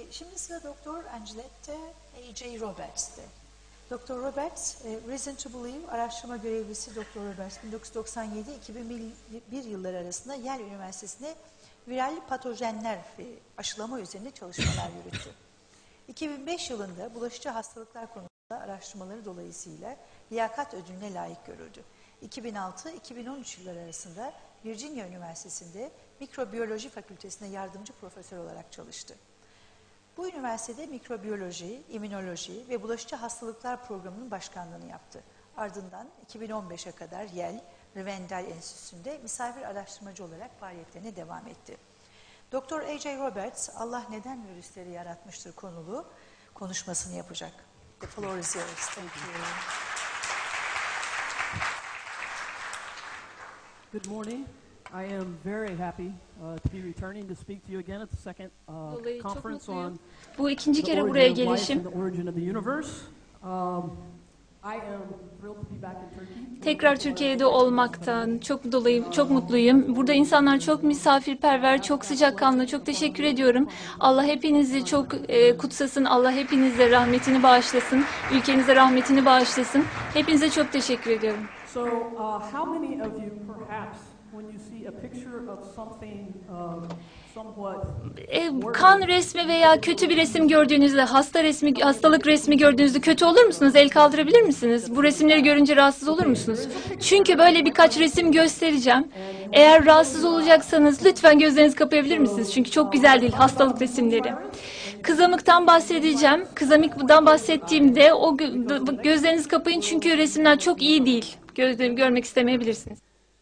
Şimdi sıra Doktor Angelette A.J. Roberts'te. Dr. Roberts, Reason to Believe araştırma görevlisi Dr. Roberts 1997-2001 yılları arasında Yale Üniversitesi'nde viral patojenler aşılama üzerine çalışmalar yürüttü. 2005 yılında bulaşıcı hastalıklar konusunda araştırmaları dolayısıyla liyakat ödülüne layık görüldü. 2006-2013 yılları arasında Virginia Üniversitesi'nde mikrobiyoloji fakültesinde yardımcı profesör olarak çalıştı. Bu üniversitede mikrobiyoloji, immünoloji ve bulaşıcı hastalıklar programının başkanlığını yaptı. Ardından 2015'e kadar Yale Rivendell Enstitüsü'nde misafir araştırmacı olarak faaliyetlerine devam etti. Dr. A.J. Roberts, Allah neden virüsleri yaratmıştır konulu konuşmasını yapacak. The floor is yours. Thank you. Good morning. I am very happy to be returning to speak to you again at the second conference on bu ikinci kere buraya gelişim. Tekrar Türkiye'de olmaktan çok mutluyum. Burada insanlar çok misafirperver, çok sıcakkanlı. Çok teşekkür ediyorum. Allah hepinizi çok kutsasın. Allah hepinize rahmetini bağışlasın. Ülkenize rahmetini bağışlasın. Hepinize çok teşekkür ediyorum. So, how many of you perhaps when you see a picture of something somewhat kan resmi veya kötü bir resim gördüğünüzde, hastalık resmi gördüğünüzde kötü olur musunuz? El kaldırabilir misiniz? Bu resimleri görünce rahatsız olur musunuz? Çünkü böyle birkaç resim göstereceğim. Eğer rahatsız olacaksanız lütfen gözlerinizi kapayabilir misiniz? Çünkü çok güzel değil hastalık resimleri. Kızamıktan bahsedeceğim. Kızamıktan bahsettiğimde o gözlerinizi kapayın çünkü resimler çok iyi değil. Gözlerimi görmek istemeyebilirsiniz.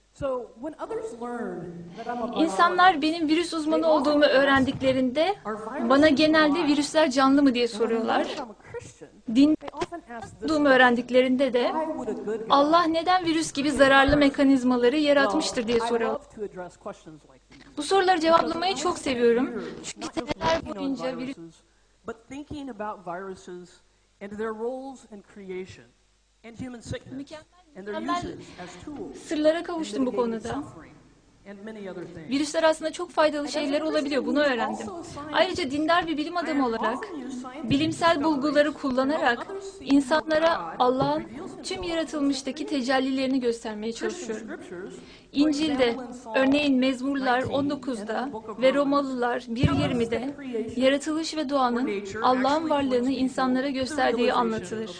İnsanlar benim virüs uzmanı olduğumu öğrendiklerinde bana genelde virüsler canlı mı diye soruyorlar. Din olduğumu öğrendiklerinde de Allah neden virüs gibi zararlı mekanizmaları yaratmıştır diye soruyorlar. Bu soruları cevaplamayı çok seviyorum. Çünkü seneler boyunca virüs mükemmel sırlara kavuştum bu konuda. Virüsler aslında çok faydalı şeyler olabiliyor, bunu öğrendim. Ayrıca dindar bir bilim adamı olarak, bilimsel bulguları kullanarak insanlara Allah'ın tüm yaratılmıştaki tecellilerini göstermeye çalışıyorum. İncil'de, örneğin Mezmurlar 19'da ve Romalılar 1.20'de yaratılış ve doğanın Allah'ın varlığını insanlara gösterdiği anlatılır.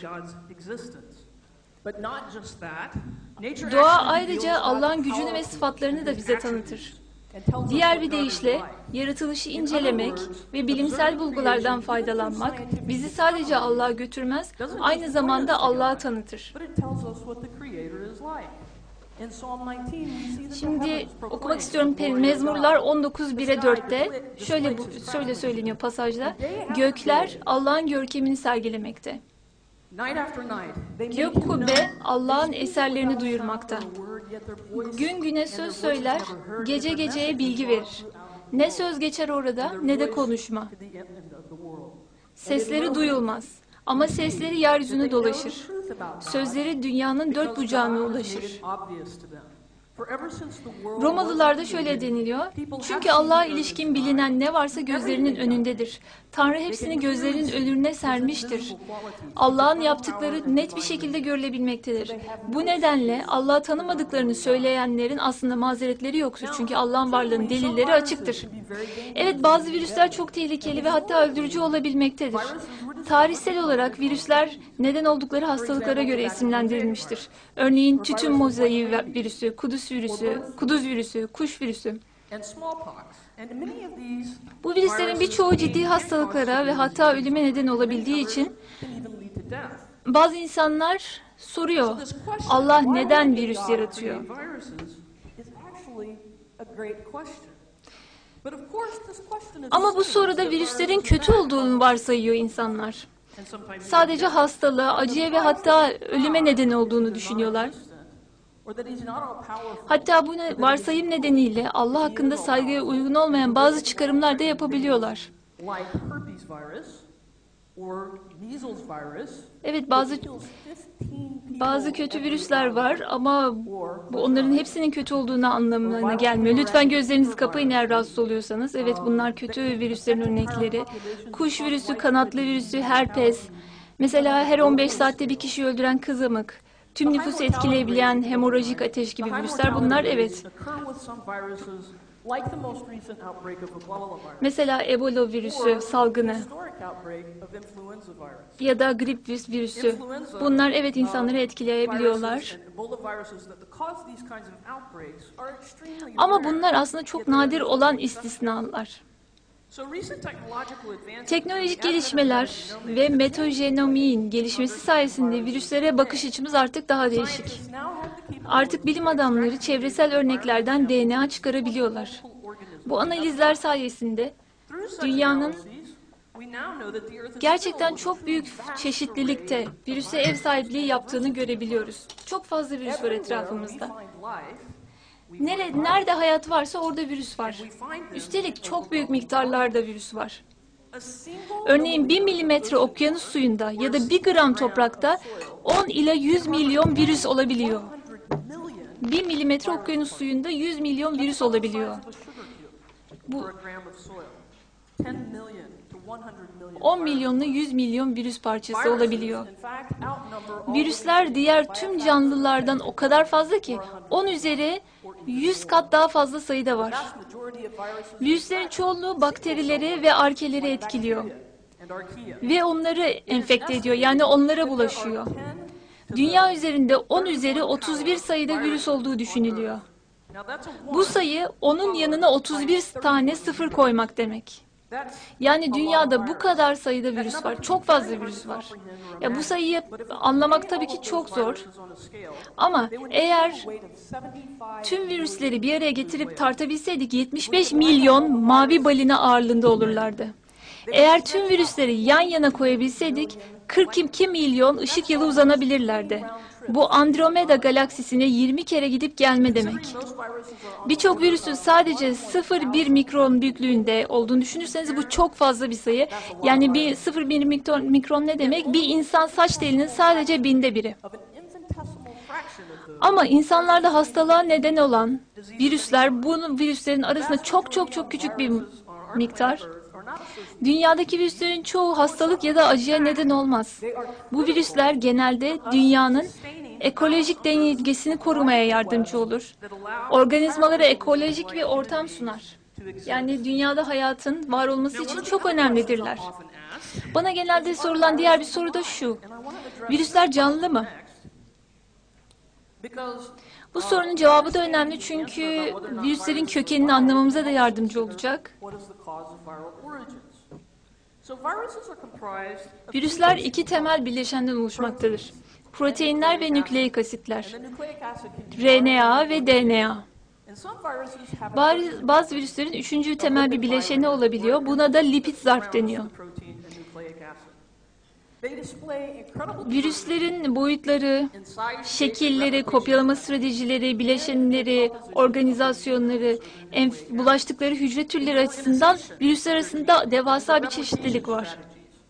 Doğa ayrıca Allah'ın gücünü ve sıfatlarını da bize tanıtır. Diğer bir deyişle, yaratılışı incelemek ve bilimsel bulgulardan faydalanmak bizi sadece Allah'a götürmez, aynı zamanda Allah'a tanıtır. Şimdi okumak istiyorum Mezmurlar 19.1-4'te şöyle söyleniyor pasajda. Gökler Allah'ın görkemini sergilemekte. Gök kubbe Allah'ın eserlerini duyurmakta. Gün güne söz söyler, gece geceye bilgi verir. Ne söz geçer orada ne de konuşma. Sesleri duyulmaz ama sesleri yeryüzüne dolaşır. Sözleri dünyanın dört bucağına ulaşır. Romalılarda şöyle deniliyor. Çünkü Allah'a ilişkin bilinen ne varsa gözlerinin önündedir. Tanrı hepsini gözlerinin önüne sermiştir. Allah'ın yaptıkları net bir şekilde görülebilmektedir. Bu nedenle Allah'ı tanımadıklarını söyleyenlerin aslında mazeretleri yoktur. Çünkü Allah'ın varlığının delilleri açıktır. Evet, bazı virüsler çok tehlikeli ve hatta öldürücü olabilmektedir. Tarihsel olarak virüsler neden oldukları hastalıklara göre isimlendirilmiştir. Örneğin tütün mozaiği virüsü, kuduz virüsü, kuş virüsü. Bu virüslerin birçoğu ciddi hastalıklara ve hatta ölüme neden olabildiği için bazı insanlar soruyor, Allah neden virüs yaratıyor? Ama bu soruda virüslerin kötü olduğunu varsayıyor insanlar. Sadece hastalığa, acıya ve hatta ölüme neden olduğunu düşünüyorlar. Hatta bu varsayım nedeniyle Allah hakkında saygıya uygun olmayan bazı çıkarımlar da yapabiliyorlar. Evet, bazı kötü virüsler var ama bu onların hepsinin kötü olduğunu anlamına gelmiyor. Lütfen gözlerinizi kapayın eğer rahatsız oluyorsanız. Evet, bunlar kötü virüslerin örnekleri. Kuş virüsü, kanatlı virüsü, herpes. Mesela her 15 saatte bir kişiyi öldüren kızamık. Tüm nüfusu etkileyebilen hemorajik ateş gibi virüsler bunlar, evet. Mesela Ebola virüsü salgını ya da grip virüsü. Bunlar evet insanları etkileyebiliyorlar. Ama bunlar aslında çok nadir olan istisnalar. Teknolojik gelişmeler ve metagenomiğin gelişmesi sayesinde virüslere bakış açımız artık daha değişik. Artık bilim adamları çevresel örneklerden DNA çıkarabiliyorlar. Bu analizler sayesinde dünyanın gerçekten çok büyük çeşitlilikte virüse ev sahipliği yaptığını görebiliyoruz. Çok fazla virüs var etrafımızda. Nerede hayat varsa orada virüs var. Üstelik çok büyük miktarlarda virüs var. Örneğin 1 milimetre okyanus suyunda ya da 1 gram toprakta 10 ila 100 milyon virüs olabiliyor. 1 milimetre okyanus suyunda 100 milyon virüs olabiliyor. Bu 10 milyonla 100 milyon virüs parçası olabiliyor. Virüsler diğer tüm canlılardan o kadar fazla ki 10 üzeri 100 kat daha fazla sayıda var. Virüslerin çoğunluğu bakterileri ve arkeleri etkiliyor. Ve onları enfekte ediyor, yani onlara bulaşıyor. Dünya üzerinde 10 üzeri 31 sayıda virüs olduğu düşünülüyor. Bu sayı onun yanına 31 tane sıfır koymak demek. Yani dünyada bu kadar sayıda virüs var. Çok fazla virüs var. Ya bu sayıyı anlamak tabii ki çok zor. Ama eğer tüm virüsleri bir araya getirip tartabilseydik 75 milyon mavi balina ağırlığında olurlardı. Eğer tüm virüsleri yan yana koyabilseydik 42 milyon ışık yılı uzanabilirlerdi. Bu Andromeda galaksisine 20 kere gidip gelme demek. Birçok virüsün sadece 0,1 mikron büyüklüğünde olduğunu düşünürseniz bu çok fazla bir sayı. Yani 0,1 mikron ne demek? Bir insan saç telinin sadece binde biri. Ama insanlarda hastalığa neden olan virüsler, bu virüslerin arasında çok çok çok küçük bir miktar. Dünyadaki virüslerin çoğu hastalık ya da acıya neden olmaz. Bu virüsler genelde dünyanın ekolojik dengesini korumaya yardımcı olur. Organizmalara ekolojik bir ortam sunar. Yani dünyada hayatın var olması için çok önemlidirler. Bana genelde sorulan diğer bir soru da şu: virüsler canlı mı? Bu sorunun cevabı da önemli çünkü virüslerin kökenini anlamamıza da yardımcı olacak. Virüsler iki temel bileşenden oluşmaktadır. Proteinler ve nükleik asitler. RNA ve DNA. Bazı virüslerin üçüncü temel bir bileşeni olabiliyor. Buna da lipid zarf deniyor. Virüslerin boyutları, şekilleri, kopyalama stratejileri, bileşenleri, organizasyonları, bulaştıkları hücre türleri açısından virüsler arasında devasa bir çeşitlilik var.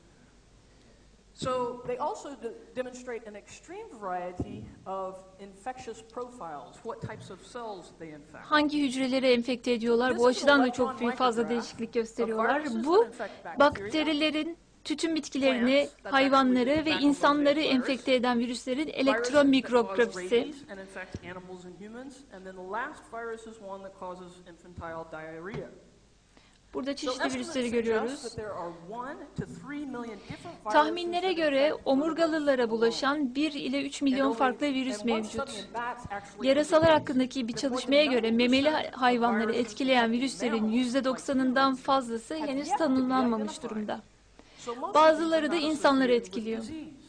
Hangi hücreleri enfekte ediyorlar? Bu açıdan da çok fazla değişiklik gösteriyorlar. Bu bakterilerin tütün bitkilerini, hayvanları ve insanları enfekte eden virüslerin elektron mikrografisi. Burada çeşitli virüsleri görüyoruz. Tahminlere göre omurgalılara bulaşan 1 ile 3 milyon farklı virüs mevcut. Yarasalar hakkındaki bir çalışmaya göre memeli hayvanları etkileyen virüslerin %90'ından fazlası henüz tanımlanmamış durumda. Bazıları da insanları etkiliyor.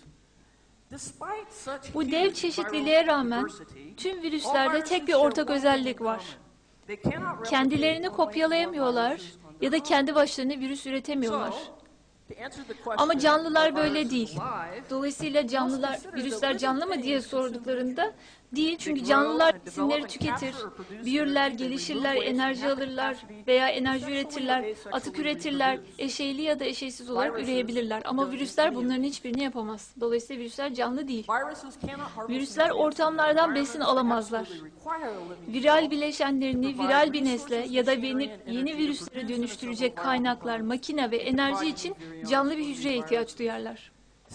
Bu dev çeşitliliğe rağmen tüm virüslerde tek bir ortak özellik var. Kendilerini kopyalayamıyorlar ya da kendi başlarına virüs üretemiyorlar. Ama canlılar böyle değil. Dolayısıyla virüsler canlı mı diye sorduklarında Değil, çünkü canlılar besinleri tüketir, büyürler, gelişirler, enerji alırlar veya enerji üretirler, atık üretirler, eşeyli ya da eşeysiz olarak üreyebilirler. Ama virüsler bunların hiçbirini yapamaz. Dolayısıyla virüsler canlı değil. Virüsler ortamlardan besin alamazlar. Viral bileşenlerini viral bir nesle ya da yeni virüslere dönüştürecek kaynaklar, makine ve enerji için canlı bir hücreye ihtiyaç duyarlar.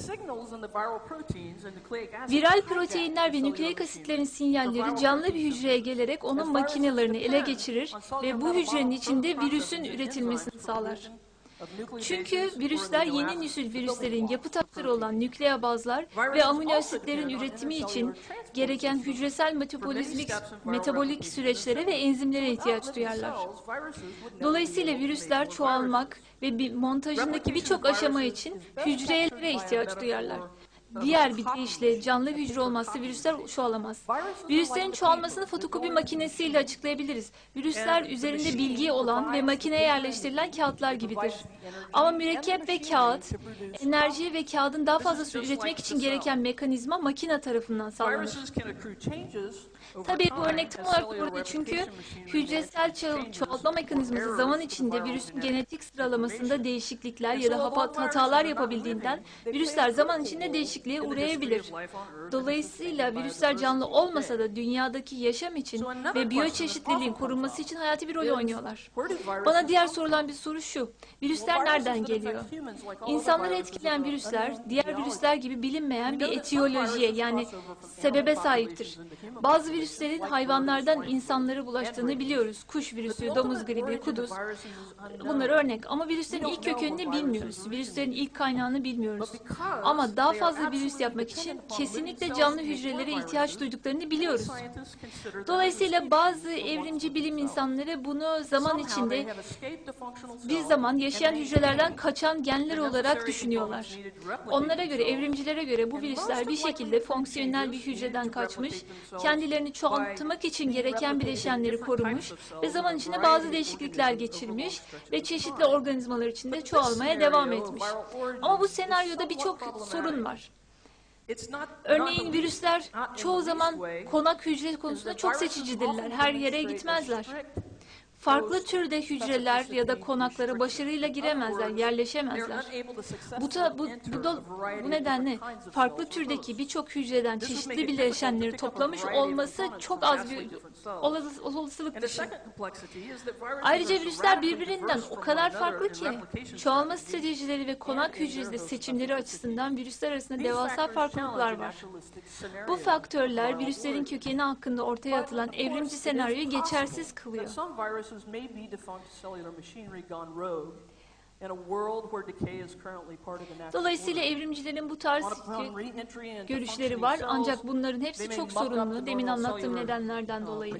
Viral proteinler ve nükleik asitlerin sinyalleri canlı bir hücreye gelerek onun makinelerini ele geçirir ve bu hücrenin içinde virüsün üretilmesini sağlar. Çünkü virüsler yeni nesil virüslerin yapı taşları olan nükleobazlar ve amino asitlerin üretimi için gereken hücresel metabolik süreçlere ve enzimlere ihtiyaç duyarlar. Dolayısıyla virüsler çoğalmak ve montajındaki birçok aşama için hücrelere ihtiyaç duyarlar. Diğer bir deyişle canlı bir hücre olmazsa virüsler çoğalamaz. Virüslerin çoğalmasını fotokopi makinesiyle açıklayabiliriz. Virüsler üzerinde bilgi olan ve makineye yerleştirilen kağıtlar gibidir. Ama mürekkep ve kağıt, enerji ve kağıdın daha fazlasını üretmek için gereken mekanizma makine tarafından sağlanır. Tabii bu örnek tam olarak doğru, çünkü hücresel çoğaltma mekanizması zaman içinde virüsün genetik sıralamasında değişiklikler ya da hatalar yapabildiğinden virüsler zaman içinde değişikliğe uğrayabilir. Dolayısıyla virüsler canlı olmasa da dünyadaki yaşam için ve biyoçeşitliliğin korunması için hayati bir rol oynuyorlar. Bana diğer sorulan bir soru şu: virüsler nereden geliyor? İnsanları etkileyen virüsler, diğer virüsler gibi bilinmeyen bir etiyolojiye, yani sebebe sahiptir. Bazı virüslerin hayvanlardan insanlara bulaştığını biliyoruz. Kuş virüsü, domuz gribi, kuduz. Bunlar örnek. Ama virüslerin ilk kökenini bilmiyoruz. Virüslerin ilk kaynağını bilmiyoruz. Ama daha fazla virüs yapmak için kesinlikle canlı hücrelere ihtiyaç duyduklarını biliyoruz. Dolayısıyla bazı evrimci bilim insanları bunu zaman içinde bir zaman yaşayan hücrelerden kaçan genler olarak düşünüyorlar. Onlara göre, evrimcilere göre bu virüsler bir şekilde fonksiyonel bir hücreden kaçmış, kendilerini çoğaltmak için gereken bileşenleri korumuş ve zaman içinde bazı değişiklikler geçirmiş ve çeşitli organizmalar içinde çoğalmaya devam etmiş. Ama bu senaryoda birçok sorun var. Örneğin virüsler çoğu zaman konak hücre konusunda çok seçicidirler. Her yere gitmezler. Farklı türde hücreler ya da konaklara başarıyla giremezler, yerleşemezler. Bu nedenle farklı türdeki birçok hücreden çeşitli bileşenleri toplamış olması çok az bir olasılık dışı. Ayrıca virüsler birbirinden o kadar farklı ki, çoğalma stratejileri ve konak hücresi seçimleri açısından virüsler arasında devasa farklılıklar var. Bu faktörler virüslerin kökeni hakkında ortaya atılan evrimci senaryoyu geçersiz kılıyor. May be defunct cellular machinery gone rogue in a world where decay is currently part of the natural. Dolayısıyla evrimcilerin bu tarz görüşleri var, ancak bunların hepsi çok sorunlu, demin anlattığım nedenlerden dolayı.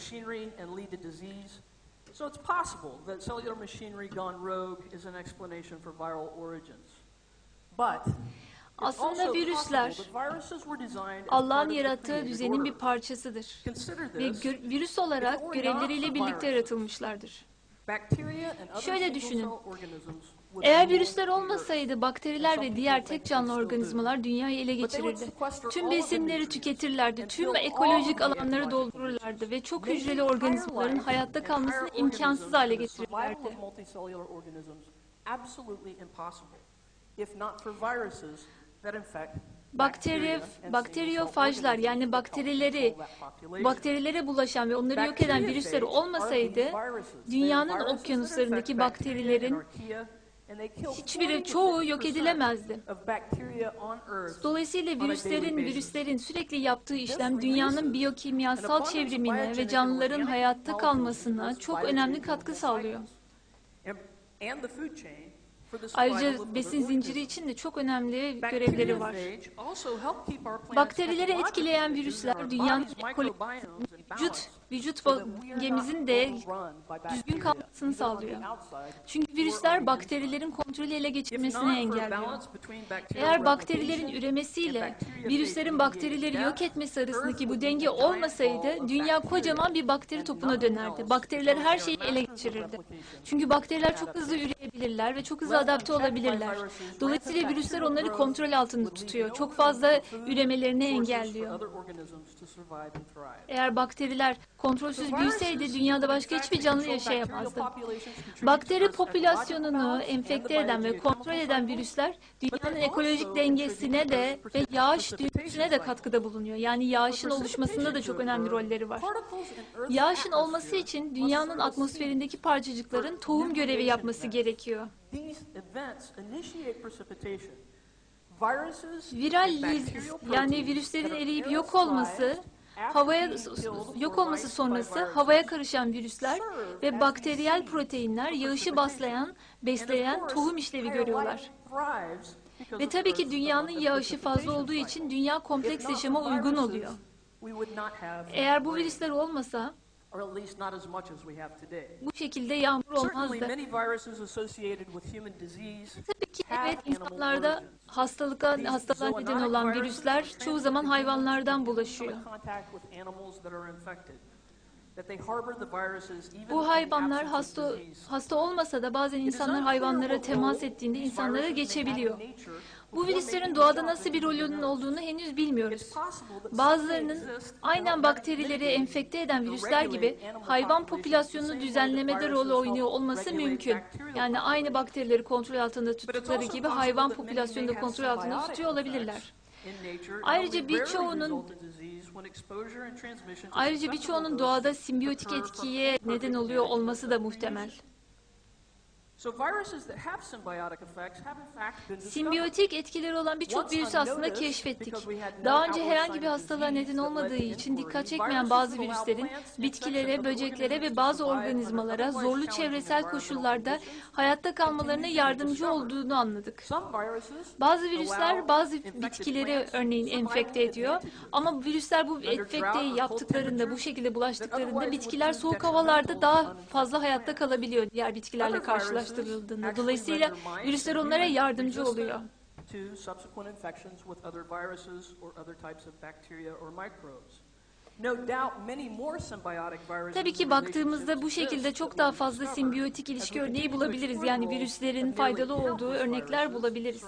So it's possible that cellular machinery gone rogue is an explanation for viral origins. But aslında virüsler Allah'ın yarattığı düzenin bir parçasıdır ve virüs olarak görevleriyle birlikte yaratılmışlardır. Şöyle düşünün, eğer virüsler olmasaydı bakteriler ve diğer tek canlı organizmalar dünyayı ele geçirirdi. Tüm besinleri tüketirlerdi, tüm ekolojik alanları doldururlardı ve çok hücreli organizmaların hayatta kalmasını imkansız hale getirirlerdi. Bakteriyofajlar, yani bakterilere bulaşan ve onları yok eden virüsler olmasaydı, dünyanın okyanuslarındaki bakterilerin çoğu yok edilemezdi. Dolayısıyla virüslerin sürekli yaptığı işlem dünyanın biyokimyasal çevrimine ve canlıların hayatta kalmasına çok önemli katkı sağlıyor. Ayrıca besin zinciri için de çok önemli görevleri var. Bakterileri etkileyen virüsler dünyanın ekolojisini vücut dengemizin de düzgün kalmasını sağlıyor. Çünkü virüsler bakterilerin kontrolü ele geçirmesini engelliyor. Eğer bakterilerin üremesiyle virüslerin bakterileri yok etmesi arasındaki bu denge olmasaydı dünya kocaman bir bakteri topuna dönerdi. Bakteriler her şeyi ele geçirirdi. Çünkü bakteriler çok hızlı üreyebilirler ve çok hızlı adapte olabilirler. Dolayısıyla virüsler onları kontrol altında tutuyor. Çok fazla üremelerini engelliyor. Eğer bakteriler kontrolsüz büyüseydi dünyada başka hiçbir canlı yaşayamazdı. Bakteri popülasyonunu enfekte eden ve kontrol eden virüsler dünyanın ekolojik dengesine de ve yağış döngüsüne de katkıda bulunuyor. Yani yağışın oluşmasında da çok önemli rolleri var. Yağışın olması için dünyanın atmosferindeki parçacıkların tohum görevi yapması gerekiyor. Viral lizis, yani virüslerin eriyip yok olması sonrası havaya karışan virüsler ve bakteriyel proteinler yağışı besleyen tohum işlevi görüyorlar. Ve tabii ki dünyanın yağışı fazla olduğu için dünya kompleks yaşama uygun oluyor. Eğer bu virüsler olmasa bu şekilde yağmur olmazdı. Tabii ki evet, insanlarda hastalığa neden olan virüsler çoğu zaman hayvanlardan bulaşıyor. Bu hayvanlar hasta olmasa da bazen insanlar hayvanlara temas ettiğinde insanlara geçebiliyor. Bu virüslerin doğada nasıl bir rolünün olduğunu henüz bilmiyoruz. Bazılarının aynen bakterileri enfekte eden virüsler gibi hayvan popülasyonunu düzenlemede rol oynuyor olması mümkün. Yani aynı bakterileri kontrol altında tuttukları gibi hayvan popülasyonunu da kontrol altında tutuyor olabilirler. Ayrıca birçoğunun doğada simbiyotik etkiye neden oluyor olması da muhtemel. Simbiyotik etkileri olan birçok virüs aslında keşfettik. Daha önce herhangi bir hastalığa neden olmadığı için dikkat çekmeyen bazı virüslerin bitkilere, böceklere ve bazı organizmalara zorlu çevresel koşullarda hayatta kalmalarına yardımcı olduğunu anladık. Bazı virüsler bazı bitkileri örneğin enfekte ediyor ama virüsler bu enfekteyi yaptıklarında, bu şekilde bulaştıklarında bitkiler soğuk havalarda daha fazla hayatta kalabiliyor diğer bitkilerle karşılaştırıldığında. Dolayısıyla virüsler onlara yardımcı oluyor. Tabii ki baktığımızda bu şekilde çok daha fazla simbiyotik ilişki örneği bulabiliriz. Yani virüslerin faydalı olduğu örnekler bulabiliriz.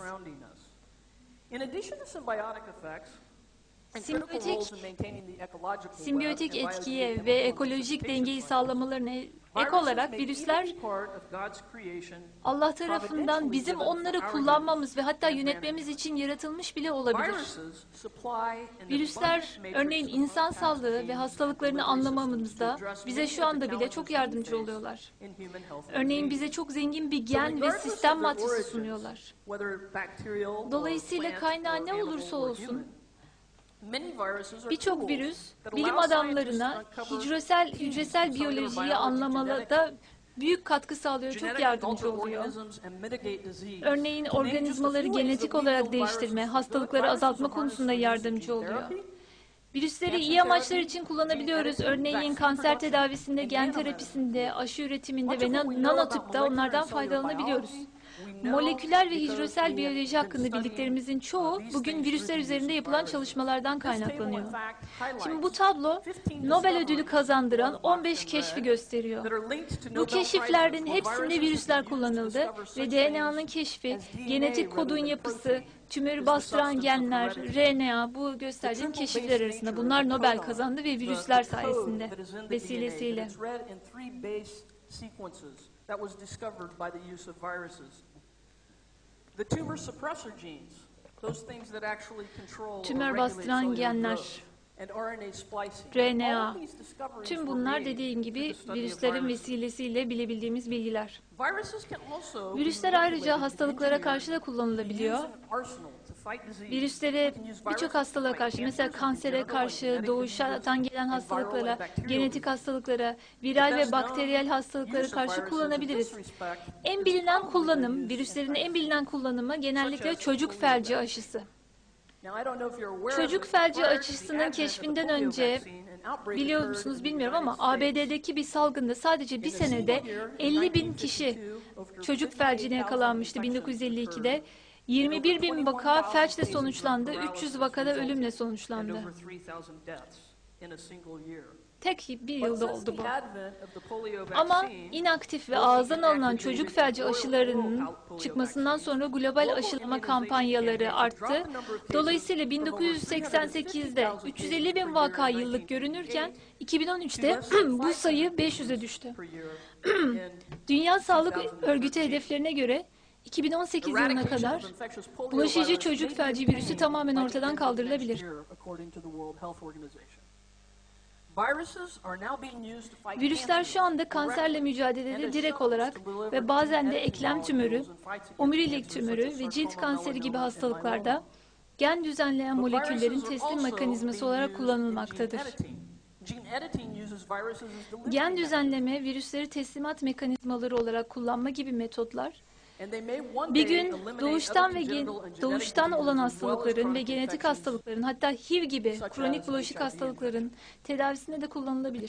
Simbiyotik etkiye ve ekolojik dengeyi sağlamalarına ek olarak virüsler Allah tarafından bizim onları kullanmamız ve hatta yönetmemiz için yaratılmış bile olabilir. Virüsler örneğin insan sağlığı ve hastalıklarını anlamamızda bize şu anda bile çok yardımcı oluyorlar. Örneğin bize çok zengin bir gen ve sistem matrisi sunuyorlar. Dolayısıyla kaynağı ne olursa olsun birçok virüs bilim adamlarına hücresel biyolojiyi anlamada büyük katkı sağlıyor, çok yardımcı oluyor. Örneğin organizmaları genetik olarak değiştirme, hastalıkları azaltma konusunda yardımcı oluyor. Virüsleri iyi amaçlar için kullanabiliyoruz. Örneğin kanser tedavisinde, gen terapisinde, aşı üretiminde ve nanotıpta onlardan faydalanabiliyoruz. Moleküler ve hücresel biyoloji hakkında bildiklerimizin çoğu bugün virüsler üzerinde yapılan çalışmalardan kaynaklanıyor. Şimdi bu tablo Nobel ödülü kazandıran 15 keşfi gösteriyor. Bu keşiflerin hepsinde virüsler kullanıldı ve DNA'nın keşfi, genetik kodun yapısı, tümörü bastıran genler, RNA bu gösterdiğim keşifler arasında. Bunlar Nobel kazandı ve virüsler sayesinde, vesilesiyle. That was discovered by the use of viruses. The tumor suppressor genes, those things that actually control tümör bastıran genler, RNA, tüm bunlar dediğim gibi virüslerin vesilesiyle bilebildiğimiz bilgiler. Virüsler ayrıca hastalıklara karşı da kullanılabiliyor. Virüsleri birçok hastalığa karşı, mesela kansere karşı, doğuştan gelen hastalıklara, genetik hastalıklara, viral ve bakteriyel hastalıklara karşı kullanabiliriz. En bilinen kullanım, virüslerin en bilinen kullanımı genellikle çocuk felci aşısı. Çocuk felci aşısının keşfinden önce Biliyor musunuz bilmiyorum ama ABD'deki bir salgında sadece bir senede 50.000 kişi çocuk felcine yakalanmıştı 1952'de. 21.000 vaka felçle sonuçlandı, 300 vakada ölümle sonuçlandı. Tek bir yılda oldu bu. Ama inaktif ve ağızdan alınan çocuk felci aşılarının çıkmasından sonra global aşılama kampanyaları arttı. Dolayısıyla 1988'de 350.000 vaka yıllık görünürken 2013'te bu sayı 500'e düştü. Dünya Sağlık Örgütü hedeflerine göre 2018 yılına kadar bulaşıcı çocuk felci virüsü tamamen ortadan kaldırılabilir. Virüsler şu anda kanserle mücadelede direkt olarak ve bazen de eklem tümörü, omurilik tümörü ve cilt kanseri gibi hastalıklarda gen düzenleyen moleküllerin teslim mekanizması olarak kullanılmaktadır. Gen düzenleme, virüsleri teslimat mekanizmaları olarak kullanma gibi metotlar, bir gün doğuştan olan hastalıkların ve genetik hastalıkların, hatta HIV gibi kronik bulaşık hastalıkların tedavisinde de kullanılabilir.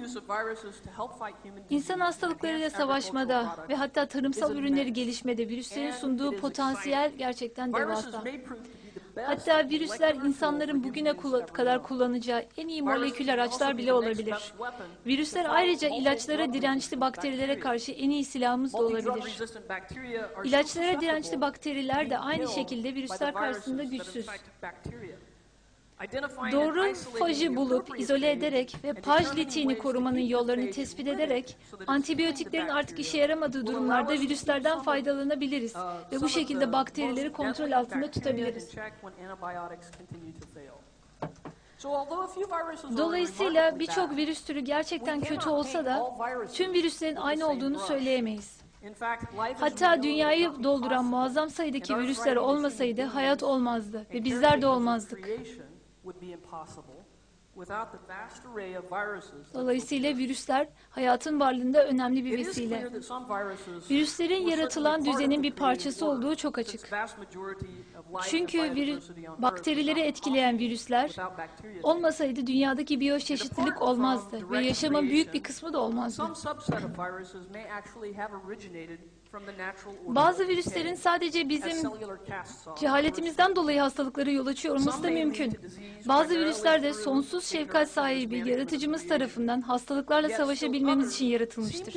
İnsan hastalıklarıyla savaşmada ve hatta tarımsal ürünleri gelişmede virüslerin sunduğu potansiyel gerçekten devasa. Hatta virüsler insanların bugüne kadar kullanacağı en iyi molekül araçlar bile olabilir. Virüsler ayrıca ilaçlara dirençli bakterilere karşı en iyi silahımız da olabilir. İlaçlara dirençli bakteriler de aynı şekilde virüsler karşısında güçsüz. Doğru fajı bulup, izole ederek ve paj litiğini korumanın yollarını tespit ederek antibiyotiklerin artık işe yaramadığı durumlarda virüslerden faydalanabiliriz ve bu şekilde bakterileri kontrol altında tutabiliriz. Dolayısıyla birçok virüs türü gerçekten kötü olsa da tüm virüslerin aynı olduğunu söyleyemeyiz. Hatta dünyayı dolduran muazzam sayıdaki virüsler olmasaydı hayat olmazdı ve bizler de olmazdık. Dolayısıyla virüsler hayatın varlığında önemli bir vesile. Virüslerin yaratılan düzenin bir parçası olduğu çok açık. Çünkü bakterileri etkileyen virüsler olmasaydı dünyadaki biyoçeşitlilik olmazdı ve yaşamın büyük bir kısmı da olmazdı. Bazı virüslerin sadece bizim cehaletimizden dolayı hastalıkları yol açıyor olması da mümkün. Bazı virüsler de sonsuz şefkat sahibi yaratıcımız tarafından hastalıklarla savaşabilmemiz için yaratılmıştır.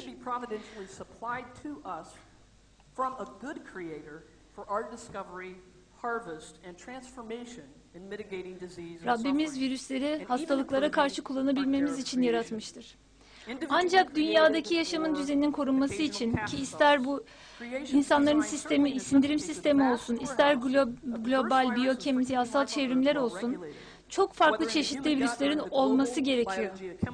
Rabbimiz virüsleri hastalıklara karşı kullanabilmemiz için yaratmıştır. Ancak dünyadaki yaşamın düzeninin korunması için ki ister bu insanların sistemi, sindirim sistemi olsun, ister global biyokimyasal çevrimler olsun, çok farklı çeşitli virüslerin olması gerekiyor.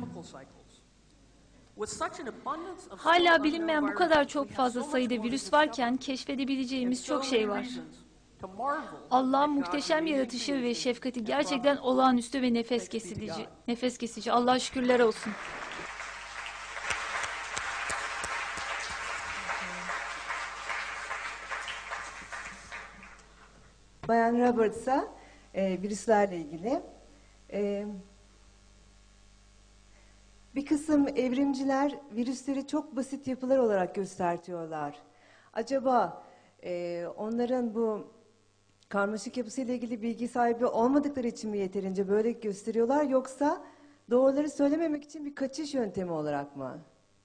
Hala bilinmeyen bu kadar çok fazla sayıda virüs varken keşfedebileceğimiz çok şey var. Allah'ın muhteşem yaratışı ve şefkati gerçekten olağanüstü ve nefes kesici. Nefes kesici. Allah'a şükürler olsun. Bayan Roberts'a virüslerle ilgili bir kısım evrimciler virüsleri çok basit yapılar olarak göstertiyorlar. Acaba onların bu karmaşık yapısıyla ilgili bilgi sahibi olmadıkları için mi yeterince böyle gösteriyorlar, yoksa doğruları söylememek için bir kaçış yöntemi olarak mı?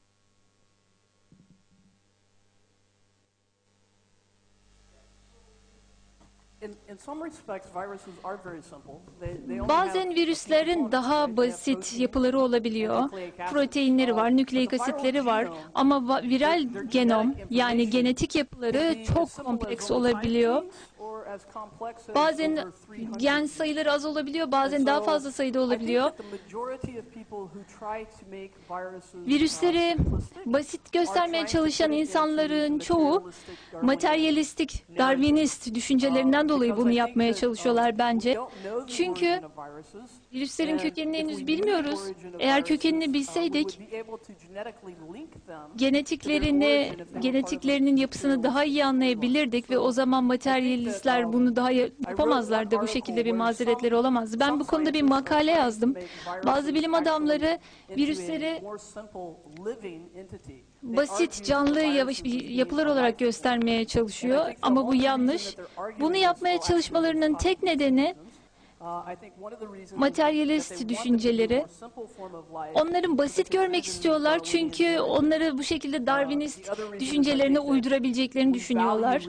Bazen virüslerin daha basit yapıları olabiliyor. Proteinleri var, nükleik asitleri var ama viral genom yani genetik yapıları çok kompleks olabiliyor. Bazen gen sayıları az olabiliyor, bazen daha fazla sayıda olabiliyor. Virüsleri basit göstermeye çalışan insanların çoğu materyalistik, Darwinist düşüncelerinden dolayı bunu yapmaya çalışıyorlar bence. Çünkü Virüslerin kökenini henüz bilmiyoruz. Eğer kökenini bilseydik, genetiklerinin yapısını daha iyi anlayabilirdik ve o zaman materyalistler bunu daha yapamazlardı. Bu şekilde bir mazeretleri olamazdı. Ben bu konuda bir makale yazdım. Bazı bilim adamları virüsleri basit, canlı yapılar olarak göstermeye çalışıyor ama bu yanlış. Bunu yapmaya çalışmalarının tek nedeni materyalist düşünceleri. Onların basit görmek istiyorlar çünkü onları bu şekilde Darwinist düşüncelerine uydurabileceklerini düşünüyorlar.